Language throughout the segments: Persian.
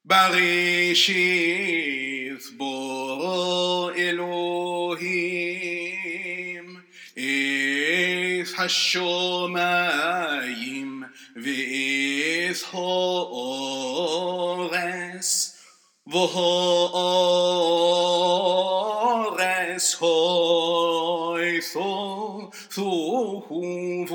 בראשית בורא אלוהים את השמיים ואת הארץ והארץ הייתה תוהו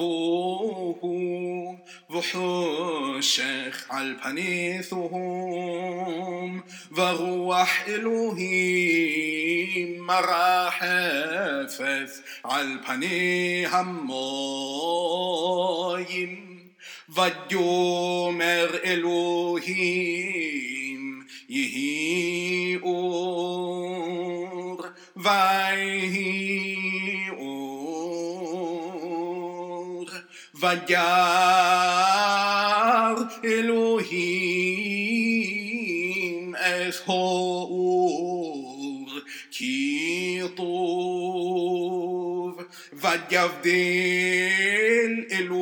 ובוהו וחושך על פני תהום ורוח אלוהים מרחפת על פני המים ויאמר אלוהים יהי אור ויהי אור וירא אלוהים את האור כי טוב ויבדל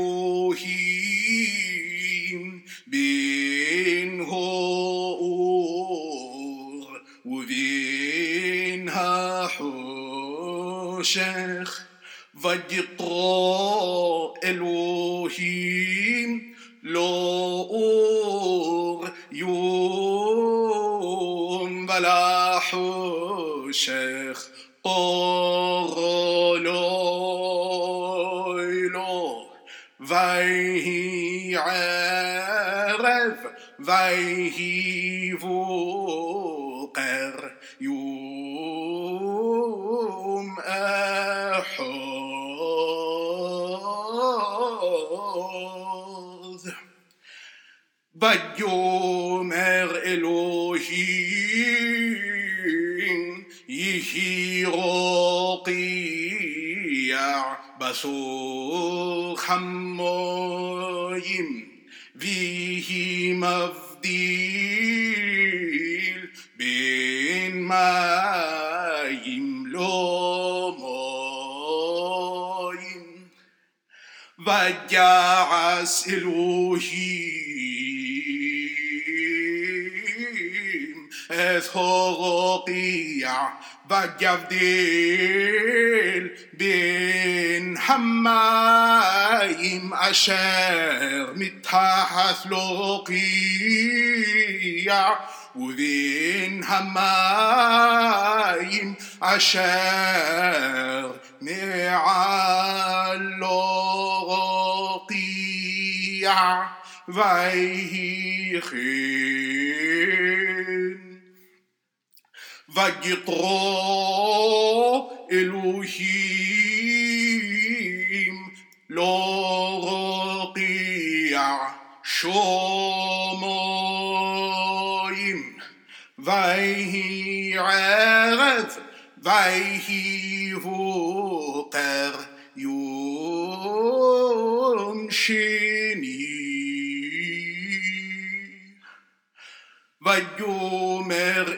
אלוהים בין האור ובין החושך ויקרא אלוהים לאור יום ולחושך קרא לילה ויהי ערב ויהי בוקר יום אחד ויאמר אלוהים יהי רקיע בסוך המים ויהי מבדיל בין מים למים ויעש אלוהים את הרקיע ויבדיל בין המים אשר מתחת לרקיע ובין המים אשר מעל לרקיע ויהי כן ויקרא אלוהים לרקיע שמיים ויהי ערב ויהי בוקר יום שני ויאמר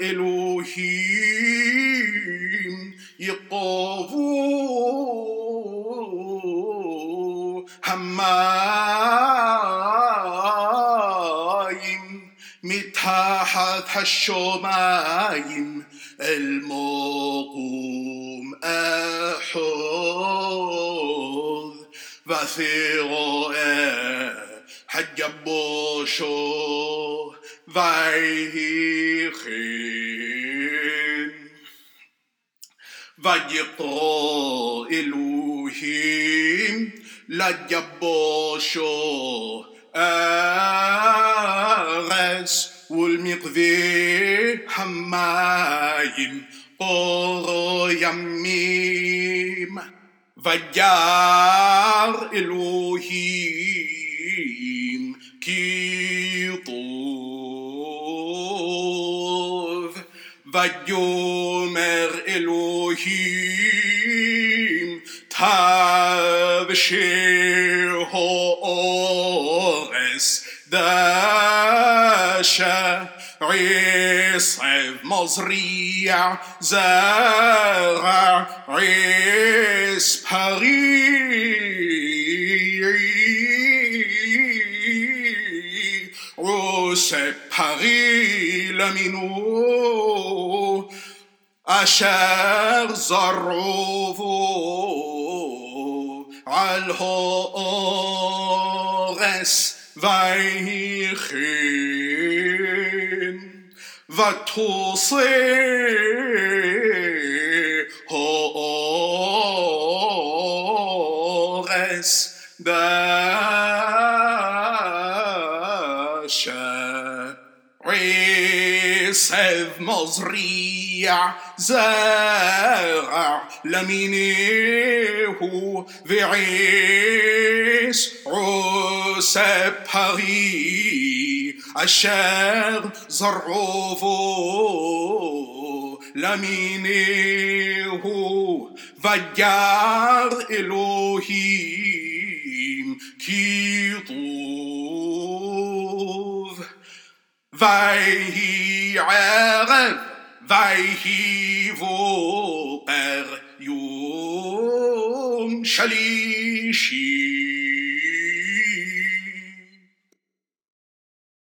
אלוהים יקבעו המים מתחת השמיים אל מקום אחד ותראה היבשה ויהי כן ויקרא אלוהים ליבשה ארץ ולמקווה המים קרא ימים וירא אלוהים כי טוב ויאמר אלוהים תבשל הארץ דשא עשב מזריע זרע עץ פרי سپری لمینو أشر زرعو الهاغس ويخين وتوصي هاغس داشا عيسى مزريع زرع لمينه وعيس عوسى باري أشر زرعوه لمينه وجار إلهيم كيطوف ويهي عرب ويهي وقر يوم شليشي